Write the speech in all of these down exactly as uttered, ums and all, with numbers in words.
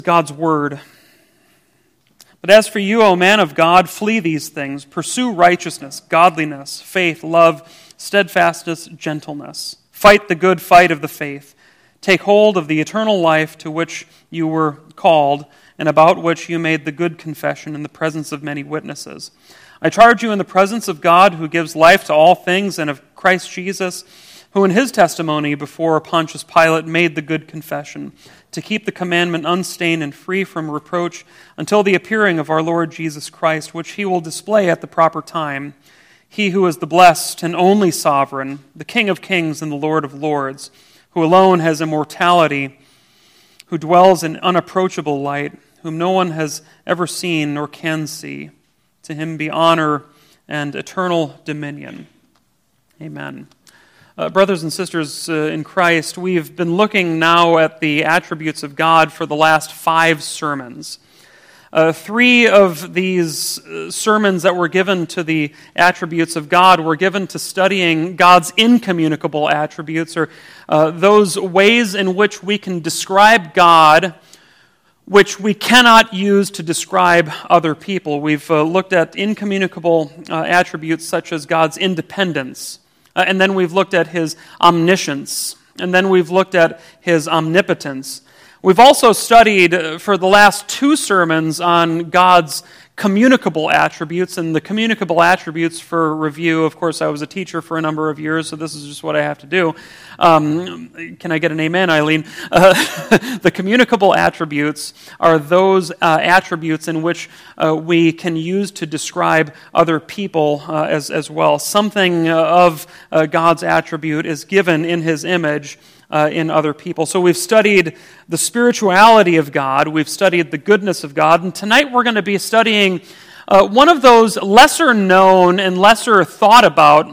God's word. But as for you, O man of God, flee these things. Pursue righteousness, godliness, faith, love, steadfastness, gentleness. Fight the good fight of the faith. Take hold of the eternal life to which you were called, and about which you made the good confession in the presence of many witnesses. I charge you in the presence of God, who gives life to all things, and of Christ Jesus, who in his testimony before Pontius Pilate made the good confession, to keep the commandment unstained and free from reproach until the appearing of our Lord Jesus Christ, which he will display at the proper time. He who is the blessed and only sovereign, the King of kings and the Lord of lords, who alone has immortality, who dwells in unapproachable light, whom no one has ever seen nor can see. To him be honor and eternal dominion. Amen. Uh, brothers and sisters uh, in Christ, we've been looking now at the attributes of God for the last five sermons. Uh, three of these uh, sermons that were given to the attributes of God were given to studying God's incommunicable attributes, or uh, those ways in which we can describe God which we cannot use to describe other people. We've uh, looked at incommunicable uh, attributes such as God's independence, uh, and then we've looked at his omniscience, and then we've looked at his omnipotence. We've also studied uh, for the last two sermons on God's communicable attributes, and the communicable attributes for review. Of course, I was a teacher for a number of years, so this is just what I have to do. Um, can I get an amen, Eileen? Uh, the communicable attributes are those uh, attributes in which uh, we can use to describe other people uh, as, as well. Something of uh, God's attribute is given in his image Uh, in other people. So we've studied the spirituality of God, we've studied the goodness of God, and tonight we're going to be studying uh, one of those lesser known and lesser thought about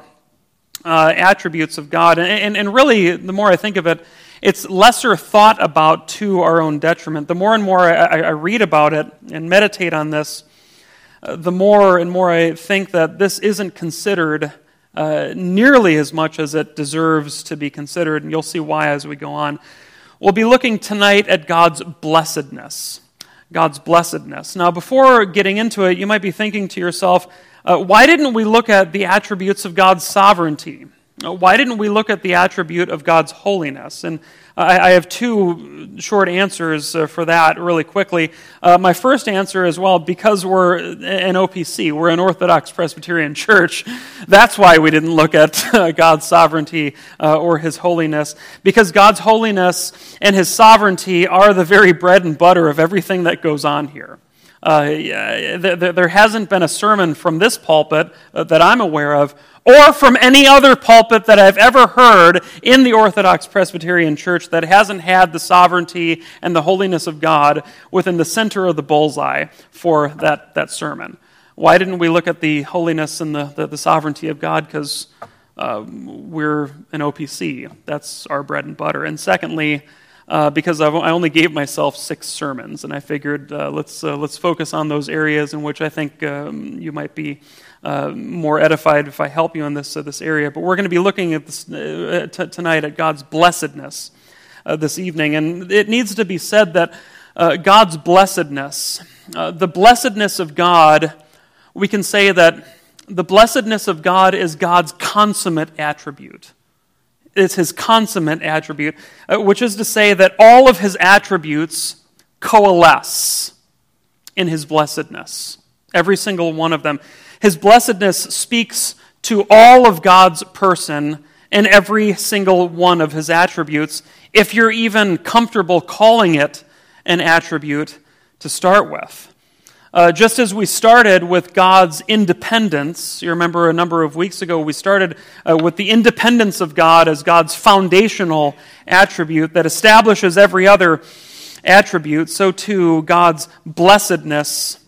uh, attributes of God. And, and, and really, the more I think of it, it's lesser thought about to our own detriment. The more and more I, I read about it and meditate on this, uh, the more and more I think that this isn't considered Uh, nearly as much as it deserves to be considered, and you'll see why as we go on. We'll be looking tonight at God's blessedness. God's blessedness. Now, before getting into it, you might be thinking to yourself, uh, why didn't we look at the attributes of God's sovereignty? Uh, why didn't we look at the attribute of God's holiness? And I, I have two short answers uh, for that really quickly. Uh, my first answer is, well, because we're an O P C, we're an Orthodox Presbyterian church, that's why we didn't look at uh, God's sovereignty uh, or his holiness, because God's holiness and his sovereignty are the very bread and butter of everything that goes on here. Uh, th- there hasn't been a sermon from this pulpit uh, that I'm aware of, or from any other pulpit that I've ever heard in the Orthodox Presbyterian Church that hasn't had the sovereignty and the holiness of God within the center of the bullseye for that, that sermon. Why didn't we look at the holiness and the, the, the sovereignty of God? Because uh, we're an O P C. That's our bread and butter. And secondly, Uh, because I've, I only gave myself six sermons, and I figured uh, let's uh, let's focus on those areas in which I think um, you might be uh, more edified if I help you in this uh, this area. But we're going to be looking at this uh, t- tonight at God's blessedness uh, this evening, and it needs to be said that uh, God's blessedness, uh, the blessedness of God, we can say that the blessedness of God is God's consummate attribute. It's his consummate attribute, uh, which is to say that all of his attributes coalesce in his blessedness. Every single one of them. His blessedness speaks to all of God's person and every single one of his attributes, if you're even comfortable calling it an attribute to start with. Uh, just as we started with God's independence, you remember a number of weeks ago we started uh, with the independence of God as God's foundational attribute that establishes every other attribute, so too God's blessedness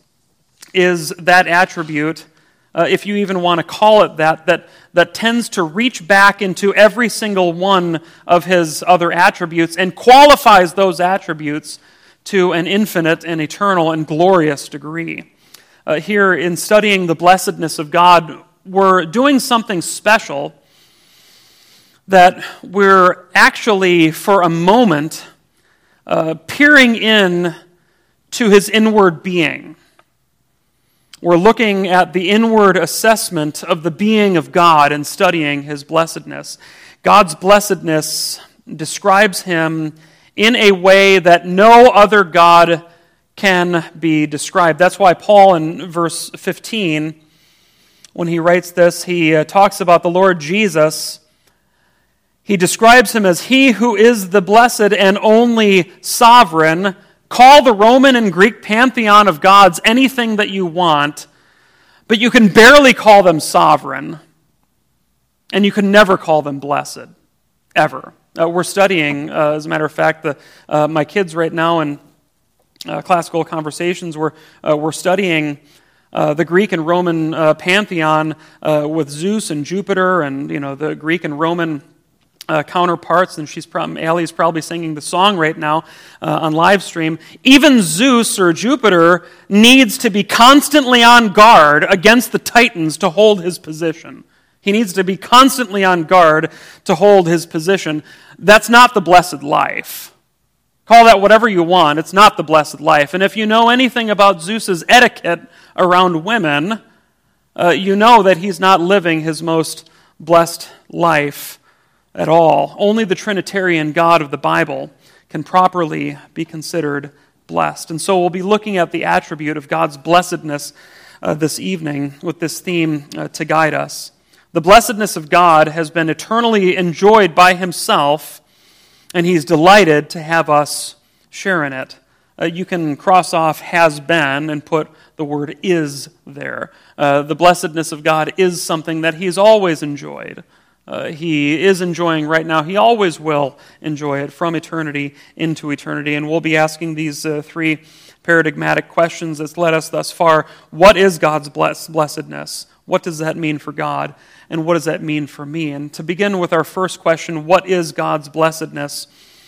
is that attribute, uh, if you even want to call it that, that, that tends to reach back into every single one of his other attributes and qualifies those attributes to an infinite and eternal and glorious degree. Uh, here, in studying the blessedness of God, we're doing something special that we're actually, for a moment, uh, peering in to his inward being. We're looking at the inward assessment of the being of God and studying his blessedness. God's blessedness describes him in a way that no other God can be described. That's why Paul in verse fifteen, when he writes this, he uh, talks about the Lord Jesus. He describes him as he who is the blessed and only sovereign. Call the Roman and Greek pantheon of gods anything that you want, but you can barely call them sovereign, and you can never call them blessed, ever. Uh, we're studying, uh, as a matter of fact, the, uh, my kids right now in uh, classical conversations, we're, uh, we're studying uh, the Greek and Roman uh, pantheon uh, with Zeus and Jupiter, and you know the Greek and Roman Uh, counterparts, and she's probably, Allie's probably singing the song right now uh, on live stream. Even Zeus or Jupiter needs to be constantly on guard against the Titans to hold his position. He needs to be constantly on guard to hold his position. That's not the blessed life. Call that whatever you want. It's not the blessed life. And if you know anything about Zeus's etiquette around women, uh, you know that he's not living his most blessed life at all. Only the Trinitarian God of the Bible can properly be considered blessed. And so we'll be looking at the attribute of God's blessedness uh, this evening with this theme uh, to guide us. The blessedness of God has been eternally enjoyed by himself, and he's delighted to have us share in it. Uh, you can cross off has been and put the word is there. Uh, the blessedness of God is something that he's always enjoyed. Uh, he is enjoying right now. He always will enjoy it from eternity into eternity. And we'll be asking these uh, three paradigmatic questions that's led us thus far. What is God's bless- blessedness? What does that mean for God? And what does that mean for me? And to begin with our first question, what is God's blessedness?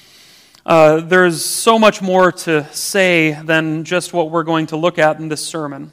Uh, there's so much more to say than just what we're going to look at in this sermon.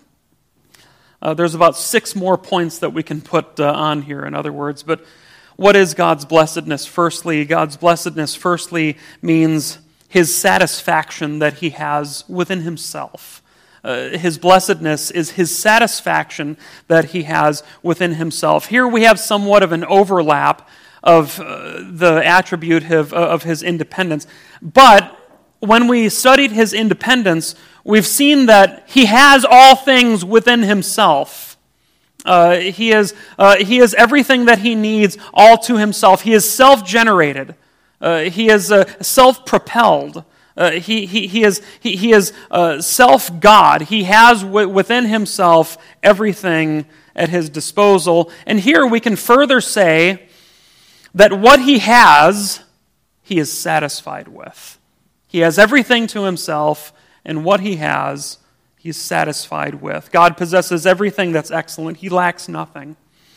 Uh, there's about six more points that we can put uh, on here, in other words, but what is God's blessedness? Firstly, God's blessedness firstly means his satisfaction that he has within himself. Uh, his blessedness is his satisfaction that he has within himself. Here we have somewhat of an overlap of uh, the attribute of, of his independence. But when we studied his independence, we've seen that he has all things within himself. Uh, he is uh, he is everything that he needs all to himself. He is self-generated. Uh, he is uh, self-propelled. Uh, he he he is he, he is uh, self-God. He has w- within himself everything at his disposal. And here we can further say that what he has, he is satisfied with. He has everything to himself, and what he has, he's satisfied with. God possesses everything that's excellent. He lacks nothing.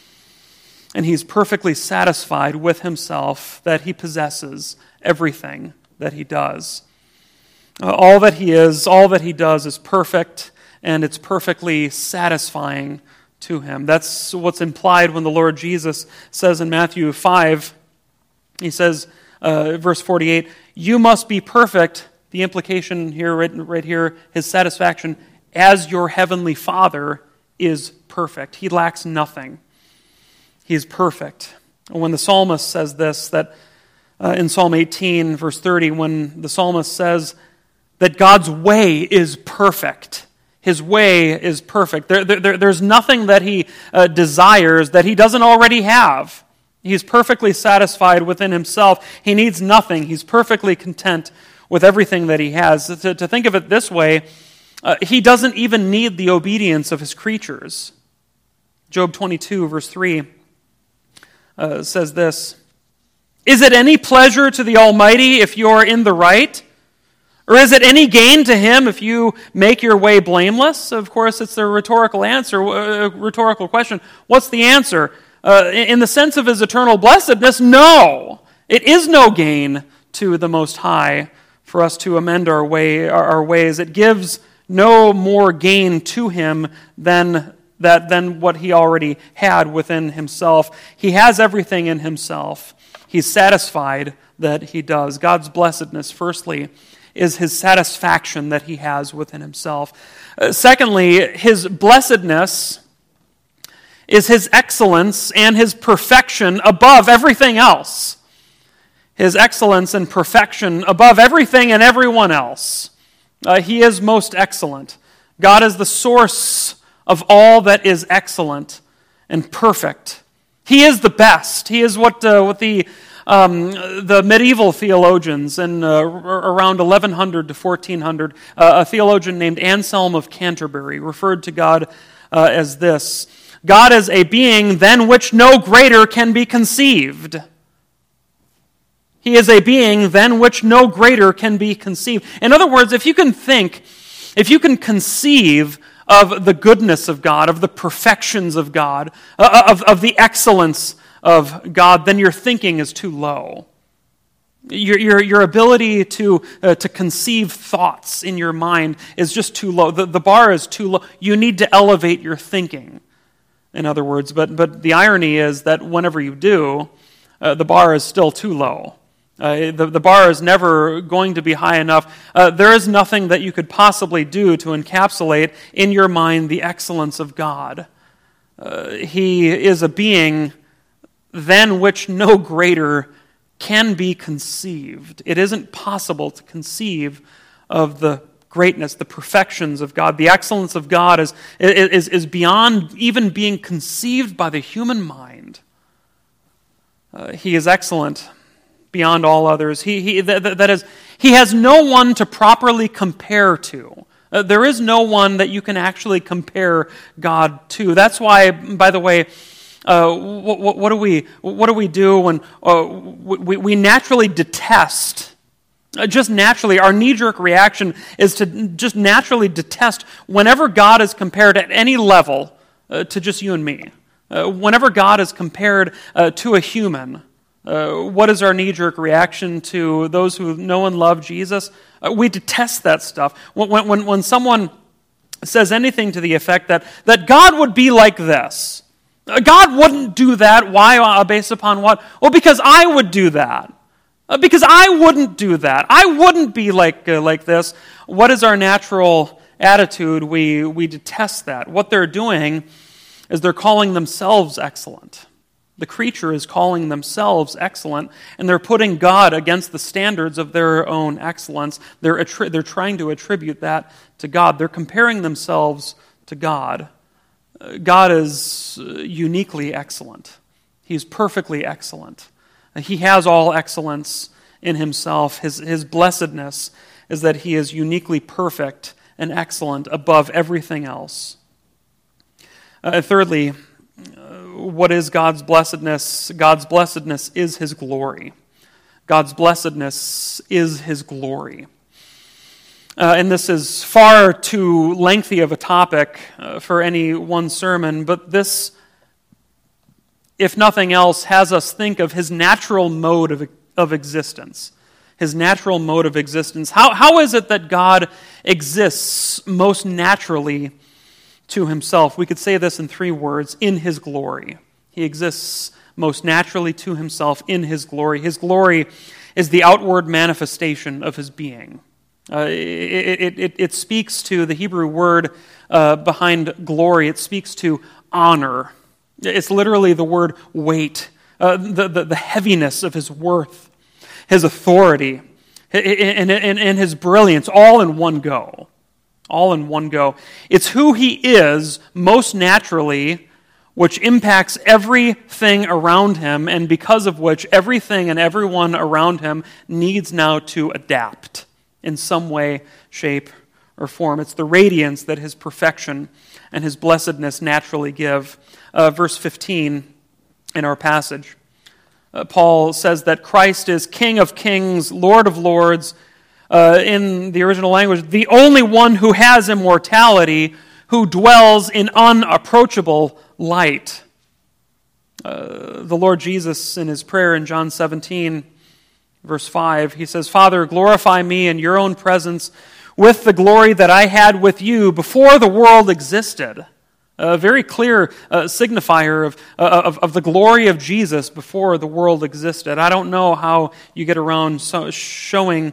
And he's perfectly satisfied with himself that he possesses everything that he does. Uh, all that he is, all that he does is perfect, and it's perfectly satisfying to him. That's what's implied when the Lord Jesus says in Matthew five, he says, uh, verse forty-eight, you must be perfect. The implication here, right, right here, his satisfaction, as your heavenly Father is perfect. He lacks nothing. He is perfect. When the psalmist says this, that uh, in Psalm eighteen, verse thirty, when the psalmist says that God's way is perfect, his way is perfect. There, there, there's nothing that he uh, desires that he doesn't already have. He's perfectly satisfied within himself. He needs nothing. He's perfectly content with everything that he has. To, to think of it this way, uh, he doesn't even need the obedience of his creatures. Job twenty-two, verse three uh, says this, is it any pleasure to the Almighty if you're in the right? Or is it any gain to him if you make your way blameless? Of course, it's a rhetorical answer, a rhetorical question. What's the answer? Uh, in the sense of his eternal blessedness, no. It is no gain to the Most High for us to amend our way, our ways. It gives no more gain to him than that than what he already had within himself. He has everything in himself. He's satisfied that he does. God's blessedness, firstly, is his satisfaction that he has within himself. Uh, secondly, his blessedness is his excellence and his perfection above everything else. His excellence and perfection above everything and everyone else. Uh, he is most excellent. God is the source of all that is excellent and perfect. He is the best. He is what uh, what the um, the medieval theologians in uh, around eleven hundred to fourteen hundred, uh, a theologian named Anselm of Canterbury referred to God uh, as this: God is a being than which no greater can be conceived. He is a being than which no greater can be conceived. In other words, if you can think, if you can conceive of the goodness of God, of the perfections of God, uh, of, of the excellence of God, then your thinking is too low. Your, your, your ability to, uh, to conceive thoughts in your mind is just too low. The, the bar is too low. You need to elevate your thinking, in other words. But, but the irony is that whenever you do, uh, the bar is still too low. Uh, the, the bar is never going to be high enough. Uh, there is nothing that you could possibly do to encapsulate in your mind the excellence of God. Uh, he is a being than which no greater can be conceived. It isn't possible to conceive of the greatness, the perfections of God. The excellence of God is, is, is beyond even being conceived by the human mind. Uh, he is excellent beyond all others. He, he that, that is, he has no one to properly compare to. Uh, there is no one that you can actually compare God to. That's why, by the way, uh, what, what, what do we what do we do when uh, we, we naturally detest? Uh, just naturally, our knee-jerk reaction is to just naturally detest whenever God is compared at any level uh, to just you and me. Uh, whenever God is compared uh, to a human. Uh, what is our knee-jerk reaction to those who know and love Jesus? Uh, we detest that stuff. When, when, when someone says anything to the effect that, that God would be like this, uh, God wouldn't do that. Why? Uh, based upon what? Well, because I would do that. Uh, because I wouldn't do that. I wouldn't be like uh, like this. What is our natural attitude? We, we detest that. What they're doing is they're calling themselves excellent. The creature is calling themselves excellent, and they're putting God against the standards of their own excellence. They're, attri- they're trying to attribute that to God. They're comparing themselves to God. Uh, God is uh, uniquely excellent. He's perfectly excellent. Uh, he has all excellence in himself. His, his blessedness is that he is uniquely perfect and excellent above everything else. Uh, thirdly, what is God's blessedness? God's blessedness is his glory. God's blessedness is his glory. Uh, and this is far too lengthy of a topic uh, for any one sermon, but this, if nothing else, has us think of his natural mode of, of existence. His natural mode of existence. How, how is it that God exists most naturally to himself? We could say this in three words: in his glory. He exists most naturally to himself in his glory. His glory is the outward manifestation of his being. Uh, it, it, it, it speaks to the Hebrew word uh, behind glory. It speaks to honor. It's literally the word weight, uh, the, the, the heaviness of his worth, his authority, and, and, and his brilliance, all in one go. All in one go. It's who he is most naturally, which impacts everything around him, and because of which everything and everyone around him needs now to adapt in some way, shape, or form. It's the radiance that his perfection and his blessedness naturally give. Uh, verse fifteen in our passage, uh, Paul says that Christ is King of kings, Lord of lords. Uh, in the original language, the only one who has immortality, who dwells in unapproachable light. Uh, the Lord Jesus, in his prayer in John seventeen, verse five, he says, "Father, glorify me in your own presence with the glory that I had with you before the world existed." A very clear uh, signifier of, uh, of, of the glory of Jesus before the world existed. I don't know how you get around so, showing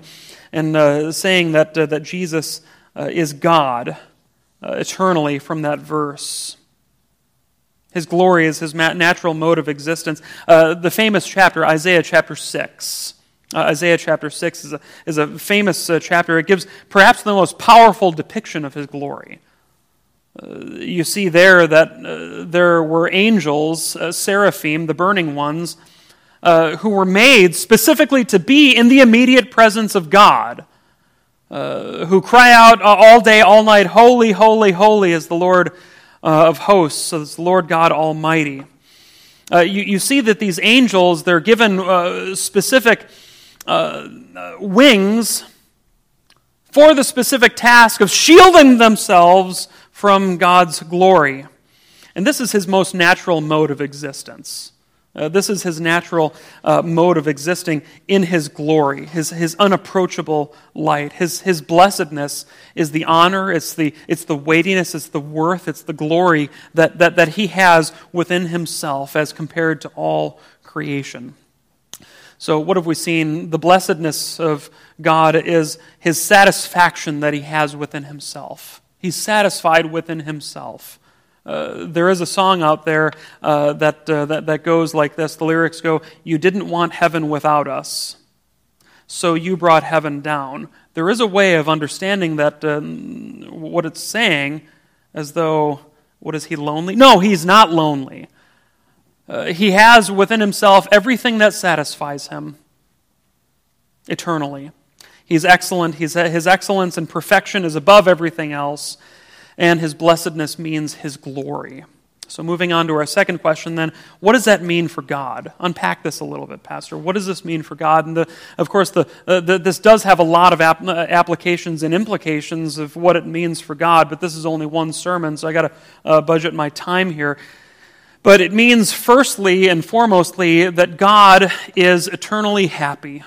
and uh, saying that, uh, that Jesus uh, is God uh, eternally from that verse. His glory is his natural mode of existence. Uh, the famous chapter, Isaiah chapter six. Uh, Isaiah chapter six is a, is a famous uh, chapter. It gives perhaps the most powerful depiction of his glory. Uh, you see there that uh, there were angels, uh, seraphim, the burning ones, uh, who were made specifically to be in the immediate presence of God, uh, who cry out all day, all night, holy, holy, holy is the Lord Uh, of hosts, so it's the Lord God Almighty. Uh, you, you see that these angels, they're given uh, specific uh, uh, wings for the specific task of shielding themselves from God's glory. And this is his most natural mode of existence. Uh, this is his natural uh, mode of existing in his glory, his, his unapproachable light. His, his blessedness is the honor, it's the, it's the weightiness, it's the worth, it's the glory that, that, that he has within himself as compared to all creation. So what have we seen? The blessedness of God is his satisfaction that he has within himself. He's satisfied within himself. Uh, there is a song out there uh, that, uh, that that goes like this. The lyrics go, "You didn't want heaven without us, so you brought heaven down." There is a way of understanding that uh, what it's saying, as though, what is he, lonely? No, he's not lonely. Uh, he has within himself everything that satisfies him eternally. He's excellent. He's, his excellence and perfection is above everything else. And his blessedness means his glory. So moving on to our second question then, what does that mean for God? Unpack this a little bit, Pastor. What does this mean for God? And the, of course, the, uh, the, this does have a lot of ap- applications and implications of what it means for God, but this is only one sermon, so I got to uh, budget my time here. But it means firstly and foremostly that God is eternally happy.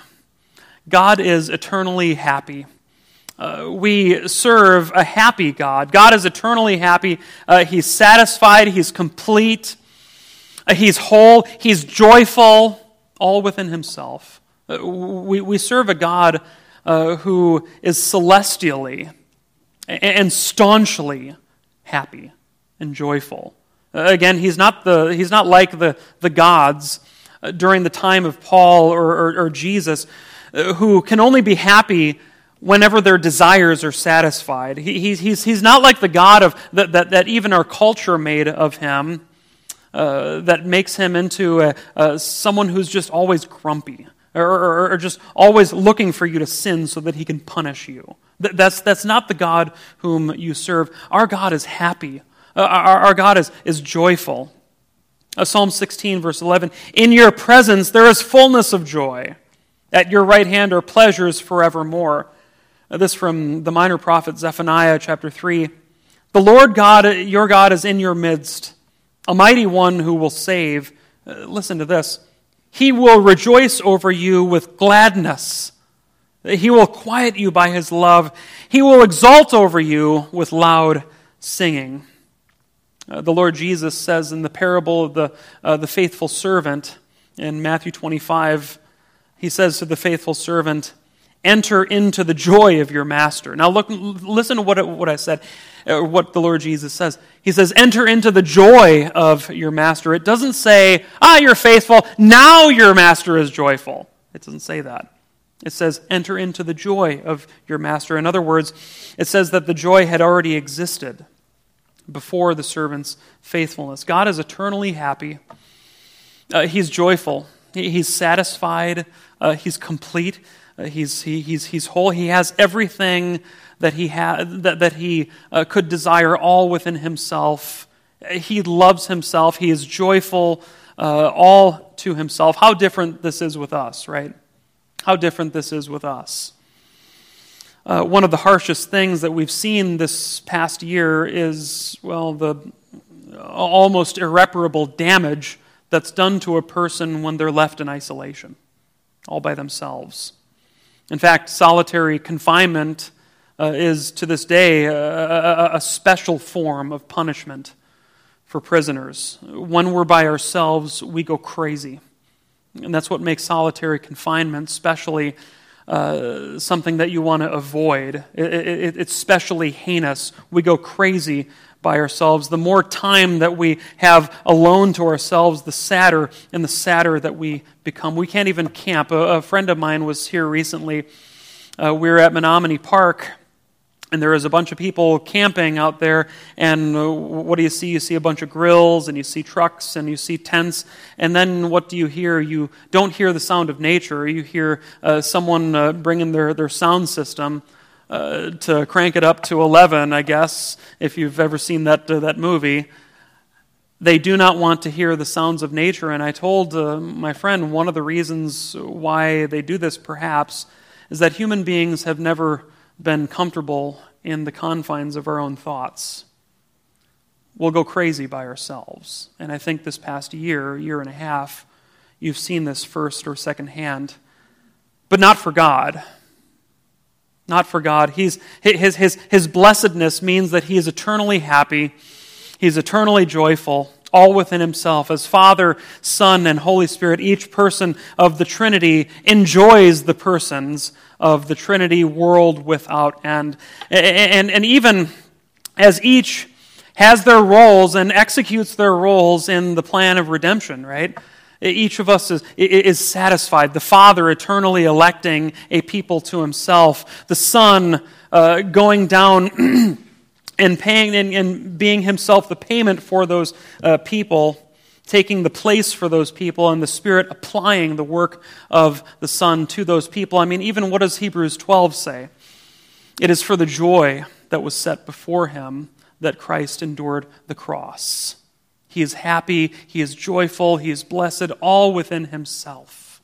God is eternally happy. Uh, we serve a happy God. God is eternally happy. Uh, he's satisfied. He's complete. Uh, he's whole. He's joyful, all within himself. Uh, we, we serve a God uh, who is celestially and, and staunchly happy and joyful. Uh, again, he's not the he's not like the, the gods uh, during the time of Paul or, or, or Jesus uh, who can only be happy whenever their desires are satisfied. He, he's, he's, he's not like the God of that, that, that even our culture made of him, uh, that makes him into a, a, someone who's just always grumpy, or, or, or just always looking for you to sin so that he can punish you. That, that's, that's not the God whom you serve. Our God is happy. Uh, our, our God is, is joyful. Uh, Psalm sixteen, verse eleven, "In your presence there is fullness of joy. At your right hand are pleasures forevermore." This from the minor prophet Zephaniah chapter three. "The Lord God, your God, is in your midst, a mighty one who will save." Uh, listen to this. "He will rejoice over you with gladness. He will quiet you by his love. He will exult over you with loud singing." Uh, the Lord Jesus says in the parable of the, uh, the faithful servant in Matthew twenty-five, he says to the faithful servant, "Enter into the joy of your master." Now look, listen to what, what I said, or what the Lord Jesus says. He says, "Enter into the joy of your master." It doesn't say, "Ah, you're faithful, now your master is joyful." It doesn't say that. It says, "Enter into the joy of your master." In other words, it says that the joy had already existed before the servant's faithfulness. God is eternally happy. Uh, he's joyful. He, he's satisfied. Uh, he's complete. Uh, he's he, he's he's whole. He has everything that he had that that he uh, could desire, all within himself. He loves himself. He is joyful, uh, all to himself. How different this is with us, right? How different this is with us. Uh, one of the harshest things that we've seen this past year is, well, the almost irreparable damage that's done to a person when they're left in isolation, all by themselves. In fact, solitary confinement uh, is, to this day, a, a, a special form of punishment for prisoners. When we're by ourselves, we go crazy. And that's what makes solitary confinement, especially uh, uh, something that you want to avoid. It, it, it's especially heinous. We go crazy by ourselves. The more time that we have alone to ourselves, the sadder and the sadder that we become. We can't even camp. A, a friend of mine was here recently. Uh, we were at Menominee Park, and there was a bunch of people camping out there, and uh, what do you see? You see a bunch of grills, and you see trucks, and you see tents, and then what do you hear? You don't hear the sound of nature. You hear uh, someone uh, bringing their, their sound system uh, to crank it up to eleven, I guess, if you've ever seen that, uh, that movie. They do not want to hear the sounds of nature, and I told uh, my friend one of the reasons why they do this, perhaps, is that human beings have never been comfortable in the confines of our own thoughts. We'll go crazy by ourselves. And I think this past year, year and a half, you've seen this first or second hand. But not for God. Not for God. He's, his, his, his blessedness means that he is eternally happy. He's eternally joyful, all within himself. As Father, Son, and Holy Spirit, each person of the Trinity enjoys the persons of the Trinity, world without end. And, and, and even as each has their roles and executes their roles in the plan of redemption, right? Each of us is, is satisfied. The Father eternally electing a people to himself. The Son uh, going down and paying and, and being himself the payment for those uh, people, taking the place for those people, and the Spirit applying the work of the Son to those people. I mean, even what does Hebrews twelve say? It is for the joy that was set before him that Christ endured the cross. He is happy, he is joyful, he is blessed, all within himself.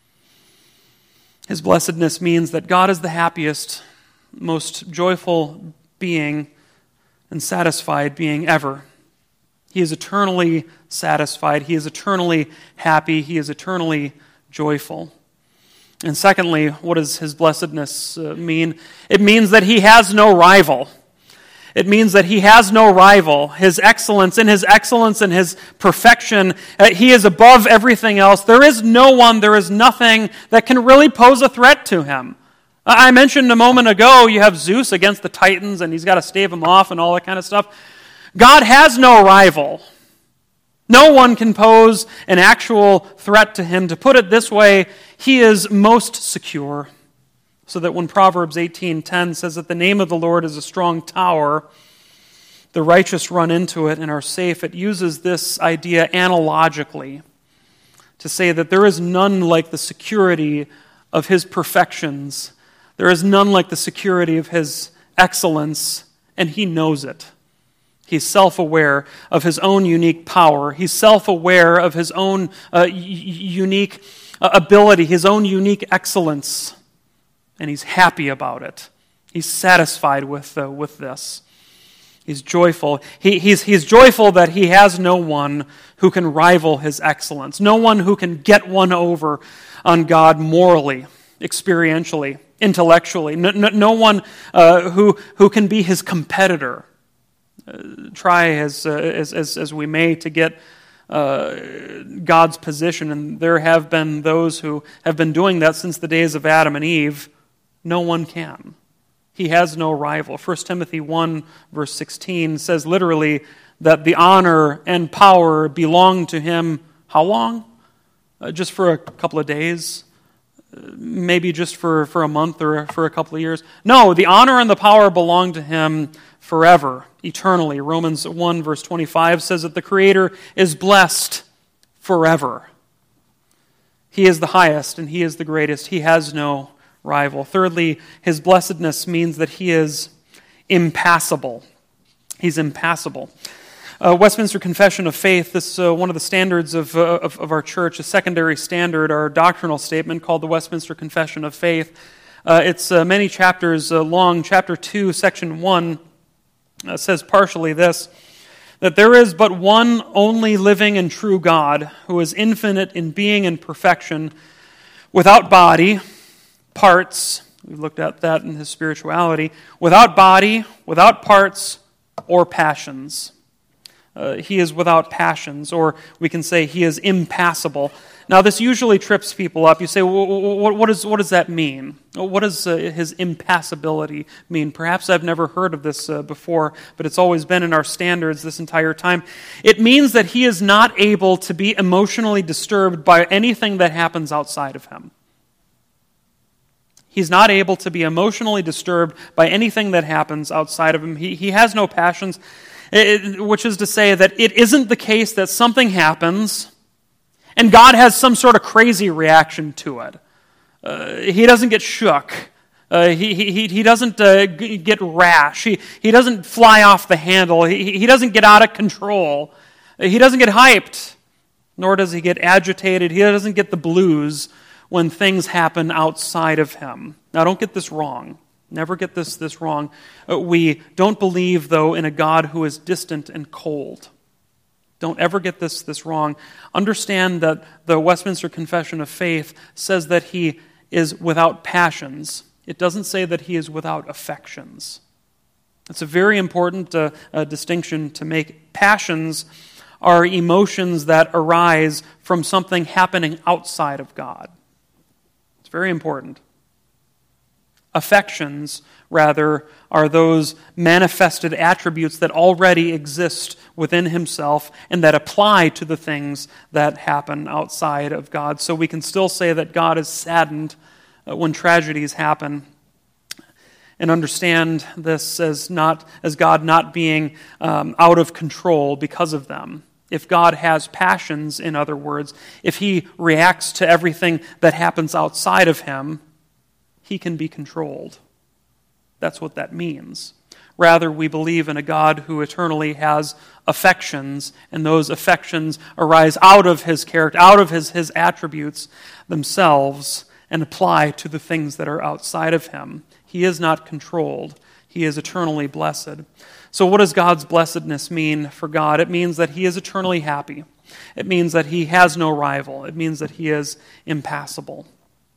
His blessedness means that God is the happiest, most joyful being and satisfied being ever. He is eternally satisfied. He is eternally happy. He is eternally joyful. And secondly, what does his blessedness uh, mean? It means that he has no rival. It means that he has no rival. His excellence, in his excellence and his perfection, uh, he is above everything else. There is no one, there is nothing that can really pose a threat to him. I mentioned a moment ago, you have Zeus against the Titans, and he's got to stave them off and all that kind of stuff. God has no rival. No one can pose an actual threat to him. To put it this way, he is most secure. So that when Proverbs eighteen ten says that the name of the Lord is a strong tower, the righteous run into it and are safe, it uses this idea analogically to say that there is none like the security of his perfections. There is none like the security of his excellence, and he knows it. He's self-aware of his own unique power. He's self-aware of his own uh, y- unique uh, ability, his own unique excellence, and he's happy about it. He's satisfied with uh, with this. He's joyful. He, he's, he's joyful that he has no one who can rival his excellence, no one who can get one over on God morally, experientially, intellectually, no, no, no one uh, who, who can be his competitor. Uh, try as, uh, as, as, as we may to get uh, God's position, and there have been those who have been doing that since the days of Adam and Eve. No one can. He has no rival. First Timothy one, verse sixteen says literally that the honor and power belong to him. How long? Uh, just for a couple of days? Uh, maybe just for, for a month or for a couple of years? No, the honor and the power belong to him forever, eternally. Romans one, verse twenty-five says that the Creator is blessed forever. He is the highest and he is the greatest. He has no rival. Thirdly, his blessedness means that he is impassible. He's impassible. Uh, Westminster Confession of Faith, this is uh, one of the standards of, uh, of, of our church, a secondary standard, our doctrinal statement called the Westminster Confession of Faith. Uh, it's uh, many chapters uh, long. Chapter two, section one, uh, says partially this, that there is but one only living and true God, who is infinite in being and perfection, without body, parts, we looked at that in his spirituality, without body, without parts, or passions. Uh, he is without passions, or we can say he is impassible. Now, this usually trips people up. You say, well, what, what, is, what does that mean? What does uh, his impassibility mean? Perhaps I've never heard of this uh, before, but it's always been in our standards this entire time. It means that he is not able to be emotionally disturbed by anything that happens outside of him. He's not able to be emotionally disturbed by anything that happens outside of him. He, he has no passions, it, which is to say that it isn't the case that something happens and God has some sort of crazy reaction to it. Uh, he doesn't get shook. Uh, he, he, he doesn't uh, get rash. He, he doesn't fly off the handle. He, he doesn't get out of control. He doesn't get hyped, nor does he get agitated. He doesn't get the blues when things happen outside of him. Now, don't get this wrong. Never get this, this wrong. Uh, we don't believe, though, in a God who is distant and cold. Don't ever get this, this wrong. Understand that the Westminster Confession of Faith says that he is without passions. It doesn't say that he is without affections. It's a very important uh, uh, distinction to make. Passions are emotions that arise from something happening outside of God. It's very important. Affections, rather, are those manifested attributes that already exist within himself and that apply to the things that happen outside of God. So we can still say that God is saddened when tragedies happen, and understand this as not as God not being um, out of control because of them. If God has passions, in other words, if he reacts to everything that happens outside of him, he can be controlled. That's what that means. Rather, we believe in a God who eternally has affections, and those affections arise out of his character, out of his, his attributes themselves, and apply to the things that are outside of him. He is not controlled. He is eternally blessed. So what does God's blessedness mean for God? It means that he is eternally happy. It means that he has no rival. It means that he is impassible.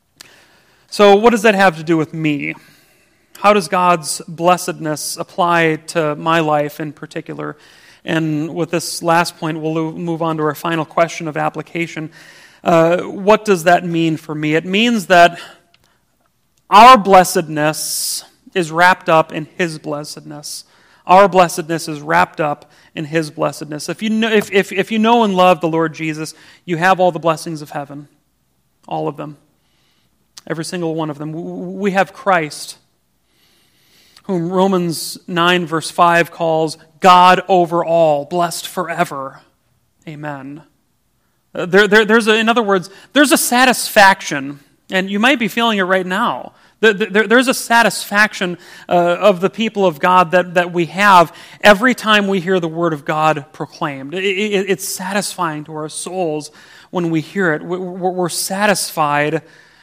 So what does that have to do with me? How does God's blessedness apply to my life in particular? And with this last point, we'll move on to our final question of application. Uh, what does that mean for me? It means that our blessedness is wrapped up in his blessedness. Our blessedness is wrapped up in his blessedness. If you know, if, if, if you know and love the Lord Jesus, you have all the blessings of heaven. All of them. Every single one of them. We have Christ, whom Romans nine verse five calls God over all, blessed forever. Amen. Uh, there, there, there's a, in other words, there's a satisfaction, and you might be feeling it right now. There, there, there's a satisfaction uh, of the people of God that, that we have every time we hear the Word of God proclaimed. It, it, it's satisfying to our souls when we hear it. We're, we're satisfied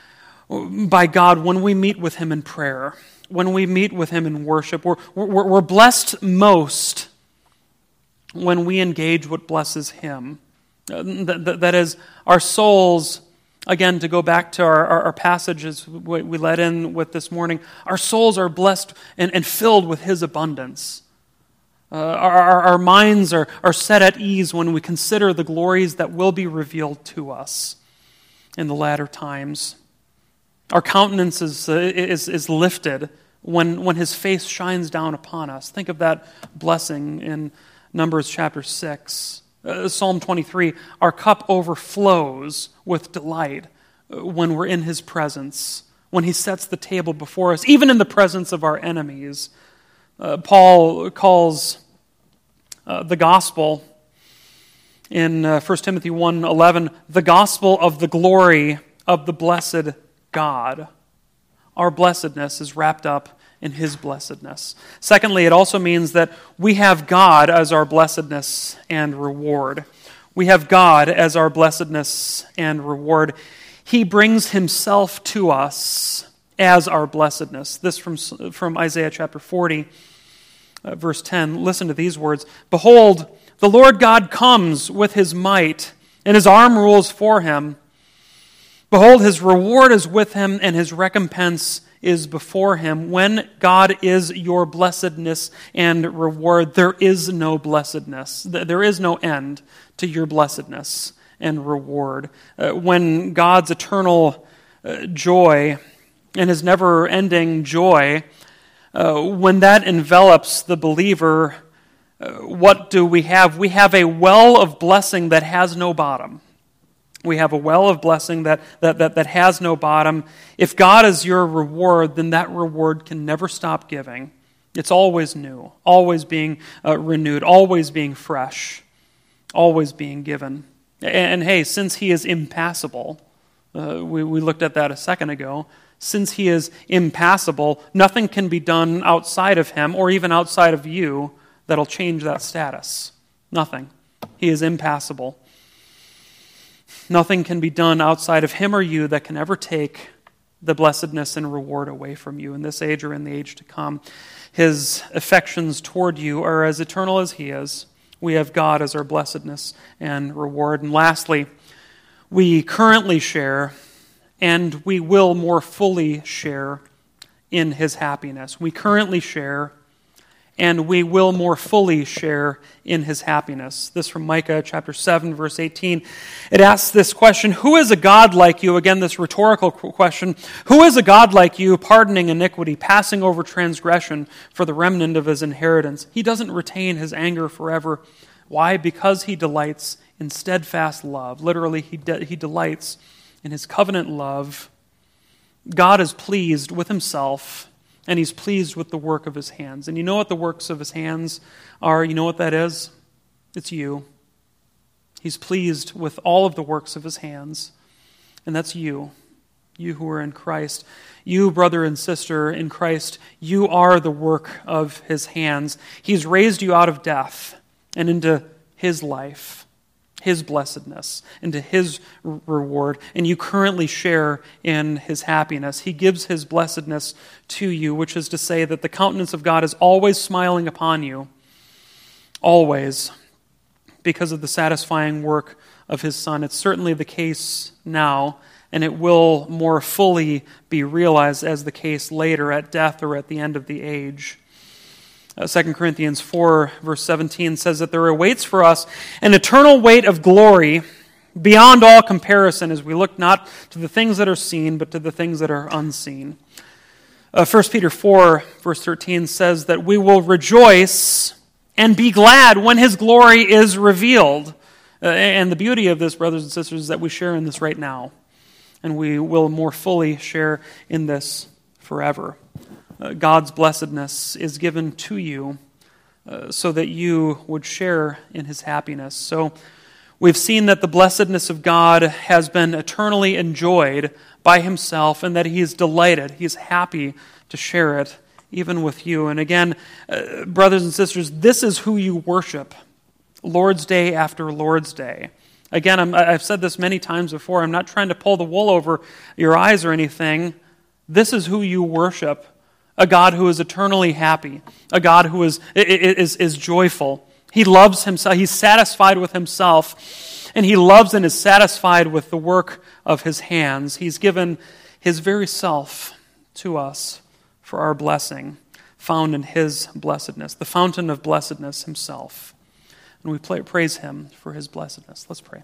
by God when we meet with him in prayer, when we meet with him in worship. We're, we're, we're blessed most when we engage what blesses him. Uh, that, that is, our souls, again, to go back to our, our, our passages we, we led in with this morning, our souls are blessed and, and filled with his abundance. Uh, our, our, our minds are, are set at ease when we consider the glories that will be revealed to us in the latter times. Our countenance is, uh, is, is lifted when, when his face shines down upon us. Think of that blessing in Numbers chapter six. Uh, Psalm twenty-three, our cup overflows with delight uh, when we're in his presence, when he sets the table before us, even in the presence of our enemies. Uh, Paul calls uh, the gospel in uh, First Timothy one eleven the gospel of the glory of the blessed God. Our blessedness is wrapped up in his blessedness. Secondly, it also means that we have God as our blessedness and reward. We have God as our blessedness and reward. He brings himself to us as our blessedness. This from, from Isaiah chapter forty, uh, verse ten. Listen to these words. Behold, the Lord God comes with his might, and his arm rules for him. Behold, his reward is with him, and his recompense is before him. When God is your blessedness and reward, there is no blessedness. There is no end to your blessedness and reward. Uh, when God's eternal uh, joy and his never-ending joy, uh, when that envelops the believer, uh, what do we have? We have a well of blessing that has no bottom. We have a well of blessing that, that, that, that has no bottom. If God is your reward, then that reward can never stop giving. It's always new, always being uh, renewed, always being fresh, always being given. And, and hey, since he is impassible, uh, we, we looked at that a second ago, since he is impassible, nothing can be done outside of him or even outside of you that'll change that status. Nothing. He is impassible. Nothing can be done outside of him or you that can ever take the blessedness and reward away from you in this age or in the age to come. His affections toward you are as eternal as he is. We have God as our blessedness and reward. And lastly, we currently share and we will more fully share in his happiness. We currently share and we will more fully share in his happiness. This from Micah chapter seven, verse eighteen. It asks this question, who is a God like you? Again, this rhetorical question. Who is a God like you, pardoning iniquity, passing over transgression for the remnant of his inheritance? He doesn't retain his anger forever. Why? Because he delights in steadfast love. Literally, he, de- he delights in his covenant love. God is pleased with himself, and he's pleased with the work of his hands. And you know what the works of his hands are? You know what that is? It's you. He's pleased with all of the works of his hands. And that's you. You who are in Christ. You, brother and sister in Christ, you are the work of his hands. He's raised you out of death and into his life, his blessedness, into his reward, and you currently share in his happiness. He gives his blessedness to you, which is to say that the countenance of God is always smiling upon you, always, because of the satisfying work of his Son. It's certainly the case now, and it will more fully be realized as the case later at death or at the end of the age. Uh, Second Corinthians four, verse seventeen says that there awaits for us an eternal weight of glory beyond all comparison as we look not to the things that are seen, but to the things that are unseen. Uh, First Peter four, verse thirteen says that we will rejoice and be glad when his glory is revealed. Uh, and the beauty of this, brothers and sisters, is that we share in this right now. And we will more fully share in this forever. Uh, God's blessedness is given to you uh, so that you would share in his happiness. So we've seen that the blessedness of God has been eternally enjoyed by himself and that he is delighted, he is happy to share it even with you. And again, uh, brothers and sisters, this is who you worship Lord's Day after Lord's Day. Again, I'm, I've said this many times before, I'm not trying to pull the wool over your eyes or anything. This is who you worship. A God who is eternally happy. A God who is, is, is joyful. He loves himself. He's satisfied with himself. And he loves and is satisfied with the work of his hands. He's given his very self to us for our blessing, found in his blessedness, the fountain of blessedness himself. And we praise him for his blessedness. Let's pray.